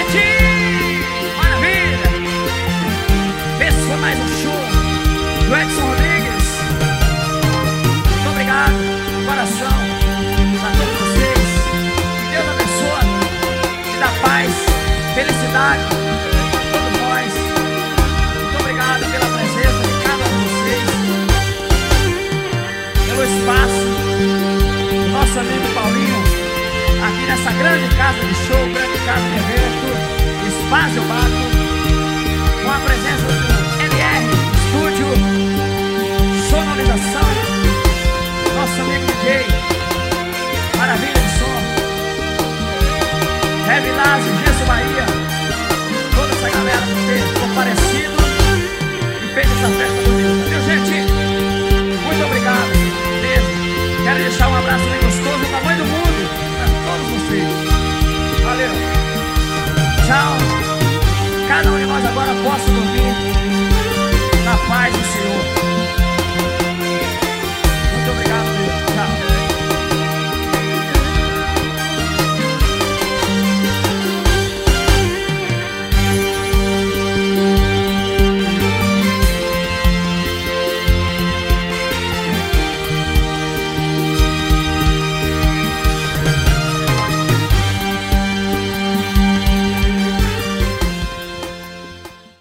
Edinho! Maravilha! Esse foi mais um show do Edson Rodrigues. Muito obrigado, coração, a todos vocês. Que Deus abençoe, que dá paz, felicidade a todos nós. Muito obrigado pela presença de cada um de vocês, pelo espaço do nosso amigo Paulinho, aqui nessa grande casa de show, grande casa de evento, Espaço Bato, com a presença do LR Estúdio, sonorização, nosso amigo DJ